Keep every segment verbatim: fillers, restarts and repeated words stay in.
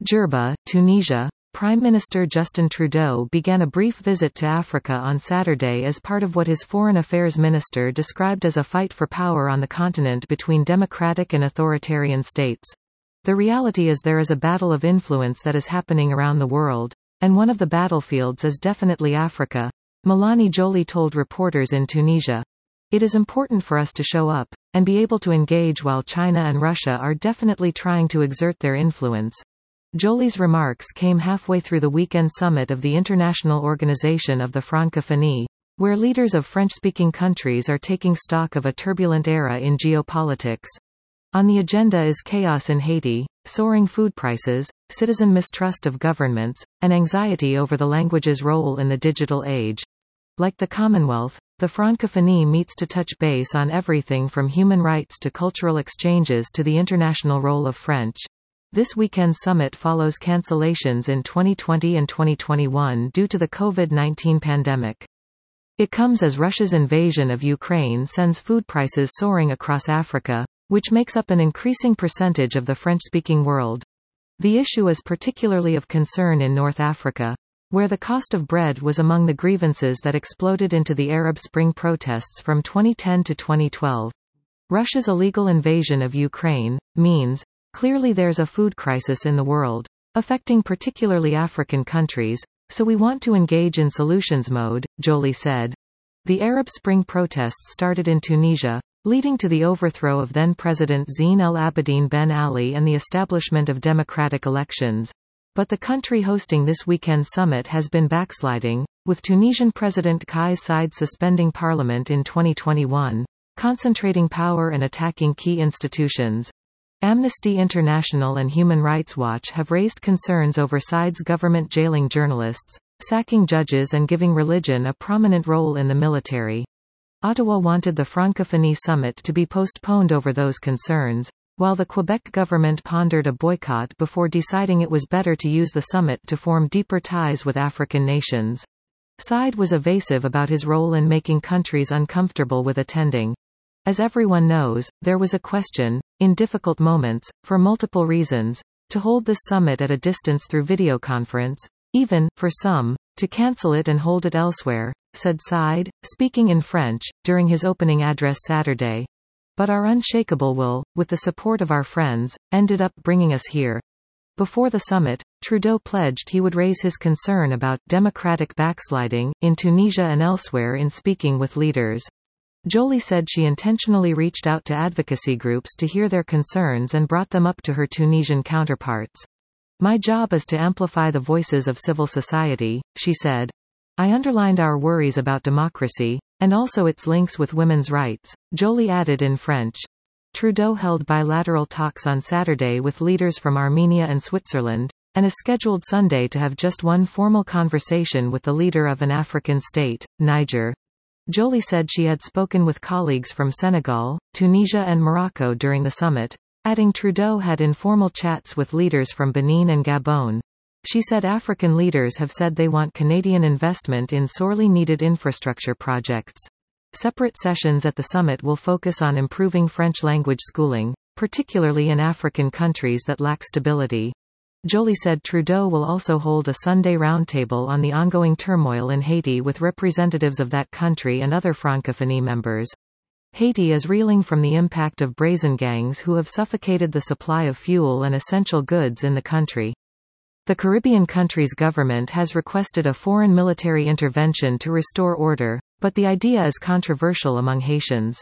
Djerba, Tunisia. Prime Minister Justin Trudeau began a brief visit to Africa on Saturday as part of what his Foreign Affairs Minister described as a fight for power on the continent between democratic and authoritarian states. The reality is there is a battle of influence that is happening around the world, and one of the battlefields is definitely Africa, Mélanie Joly told reporters in Tunisia. It is important for us to show up, and be able to engage while China and Russia are definitely trying to exert their influence. Joly's remarks came halfway through the weekend summit of the International Organization of the Francophonie, where leaders of French-speaking countries are taking stock of a turbulent era in geopolitics. On the agenda is chaos in Haiti, soaring food prices, citizen mistrust of governments, and anxiety over the language's role in the digital age. Like the Commonwealth, the Francophonie meets to touch base on everything from human rights to cultural exchanges to the international role of French. This weekend's summit follows cancellations in twenty twenty and twenty twenty-one due to the COVID nineteen pandemic. It comes as Russia's invasion of Ukraine sends food prices soaring across Africa, which makes up an increasing percentage of the French-speaking world. The issue is particularly of concern in North Africa, where the cost of bread was among the grievances that exploded into the Arab Spring protests from twenty ten to twenty twelve. Russia's illegal invasion of Ukraine means, clearly there's a food crisis in the world, affecting particularly African countries, so we want to engage in solutions mode, Joly said. The Arab Spring protests started in Tunisia, leading to the overthrow of then-President Zine El Abidine Ben Ali and the establishment of democratic elections. But the country hosting this weekend's summit has been backsliding, with Tunisian President Kais Saied suspending parliament in twenty twenty-one, concentrating power and attacking key institutions. Amnesty International and Human Rights Watch have raised concerns over Saied's government jailing journalists, sacking judges and giving religion a prominent role in the military. Ottawa wanted the Francophonie summit to be postponed over those concerns, while the Quebec government pondered a boycott before deciding it was better to use the summit to form deeper ties with African nations. Saied was evasive about his role in making countries uncomfortable with attending. As everyone knows, there was a question, in difficult moments, for multiple reasons, to hold this summit at a distance through videoconference, even, for some, to cancel it and hold it elsewhere, said Saied, speaking in French, during his opening address Saturday. But our unshakable will, with the support of our friends, ended up bringing us here. Before the summit, Trudeau pledged he would raise his concern about democratic backsliding in Tunisia and elsewhere in speaking with leaders. Joly said she intentionally reached out to advocacy groups to hear their concerns and brought them up to her Tunisian counterparts. My job is to amplify the voices of civil society, she said. I underlined our worries about democracy, and also its links with women's rights, Joly added in French. Trudeau held bilateral talks on Saturday with leaders from Armenia and Switzerland, and is scheduled Sunday to have just one formal conversation with the leader of an African state, Niger. Joly said she had spoken with colleagues from Senegal, Tunisia and Morocco during the summit, adding Trudeau had informal chats with leaders from Benin and Gabon. She said African leaders have said they want Canadian investment in sorely needed infrastructure projects. Separate sessions at the summit will focus on improving French language schooling, particularly in African countries that lack stability. Joly said Trudeau will also hold a Sunday roundtable on the ongoing turmoil in Haiti with representatives of that country and other Francophonie members. Haiti is reeling from the impact of brazen gangs who have suffocated the supply of fuel and essential goods in the country. The Caribbean country's government has requested a foreign military intervention to restore order, but the idea is controversial among Haitians.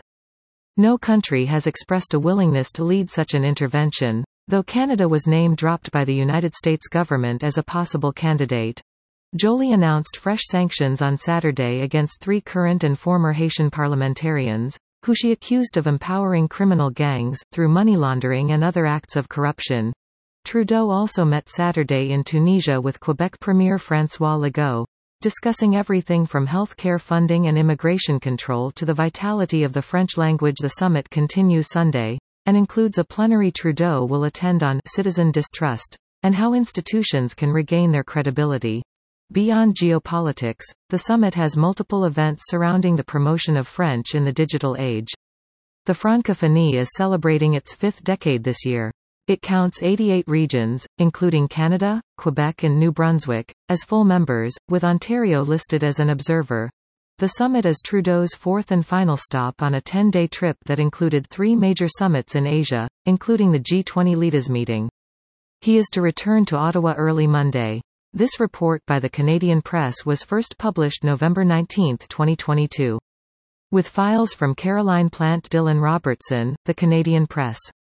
No country has expressed a willingness to lead such an intervention, though Canada was name-dropped by the United States government as a possible candidate. Joly announced fresh sanctions on Saturday against three current and former Haitian parliamentarians, who she accused of empowering criminal gangs, through money laundering and other acts of corruption. Trudeau also met Saturday in Tunisia with Quebec Premier François Legault, discussing everything from health care funding and immigration control to the vitality of the French language. The summit continues Sunday, and includes a plenary Trudeau will attend on citizen distrust, and how institutions can regain their credibility. Beyond geopolitics, the summit has multiple events surrounding the promotion of French in the digital age. The Francophonie is celebrating its fifth decade this year. It counts eighty-eight regions, including Canada, Quebec and New Brunswick, as full members, with Ontario listed as an observer. The summit is Trudeau's fourth and final stop on a ten-day trip that included three major summits in Asia, including the G twenty leaders meeting. He is to return to Ottawa early Monday. This report by the Canadian Press was first published November nineteenth twenty twenty-two. With files from Caroline Plant Dillon Robertson, The Canadian Press.